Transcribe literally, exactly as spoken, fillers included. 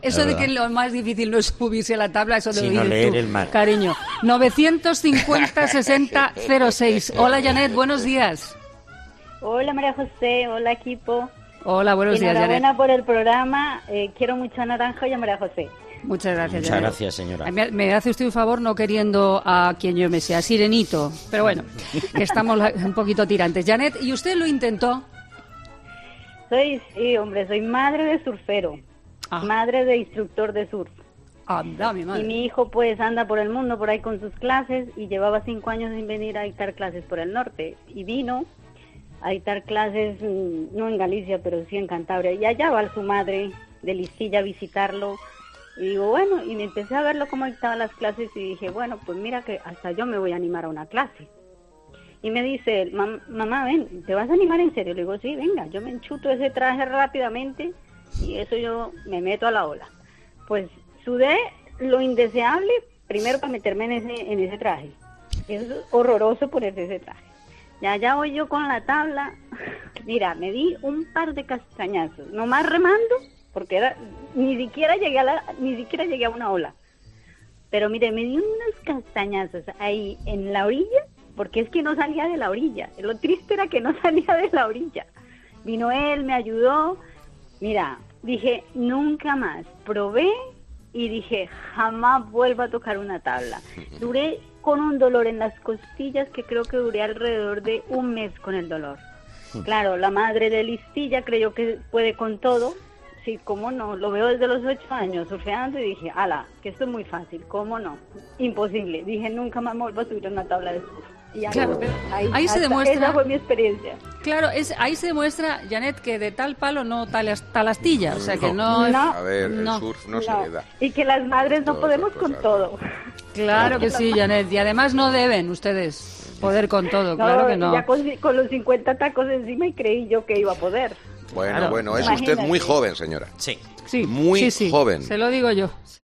Eso de que lo más difícil no es subirse a la tabla, eso de sino leer el mar. Cariño. novecientos cincuenta sesenta cero seis. Hola, Janet, buenos días. Hola, María José. Hola, equipo. Hola, buenos días, Janet. Enhorabuena por el programa. Eh, quiero mucho a Naranjo y a María José. Muchas gracias, Muchas Janet. gracias, señora. Me, me hace usted un favor no queriendo a quien yo me sea, Sirenito. Pero bueno, que estamos un poquito tirantes. Janet, ¿y usted lo intentó? Soy, sí, hombre, soy madre de surfero. Ah. Madre de instructor de surf. Anda, mi madre. Y mi hijo pues anda por el mundo por ahí con sus clases y llevaba cinco años sin venir a dictar clases por el norte. Y vino a dictar clases, no en Galicia, pero sí en Cantabria. Y allá va su madre de Listilla a visitarlo. Y digo, bueno, y me empecé a verlo cómo dictaba las clases y dije, bueno, pues mira que hasta yo me voy a animar a una clase. Y me dice, Mam mamá, ven, ¿te vas a animar en serio? Le digo, sí, venga, yo me enchuto ese traje rápidamente y eso yo me meto a la ola. Pues sudé lo indeseable primero para meterme en ese, en ese traje. Es horroroso ponerse ese traje. Ya, ya voy yo con la tabla. Mira, me di un par de castañazos, nomás remando, porque era, ni siquiera llegué a la, ni siquiera llegué a una ola. Pero mire, me di unos castañazos ahí en la orilla, porque es que no salía de la orilla. Lo triste era que no salía de la orilla. Vino él, me ayudó. Mira, dije, nunca más. Probé y dije, jamás vuelvo a tocar una tabla. Duré con un dolor en las costillas que creo que duré alrededor de un mes con el dolor. Claro, la madre de Listilla creyó que puede con todo. Sí, cómo no, lo veo desde los ocho años surfeando y dije, ala, que esto es muy fácil, cómo no, imposible. Dije, nunca más me vuelvo a subir a una tabla de surf. Y ya, claro, ahí, ahí se demuestra. Esa fue mi experiencia. Claro, es, ahí se demuestra, Janet, que de tal palo no tal, tal astilla. O sea, que no. No, A ver, no, el surf no, no. se hereda. Y que las madres no Todas podemos esas con cosas, todo. Claro que sí, Janet. Y además no deben ustedes poder con todo, claro que no. Ya con, con los cincuenta tacos encima y creí yo que iba a poder. Bueno, Claro. bueno, es Imagínate. usted muy joven, señora. Sí. Sí, Muy sí, sí, joven. se lo digo yo.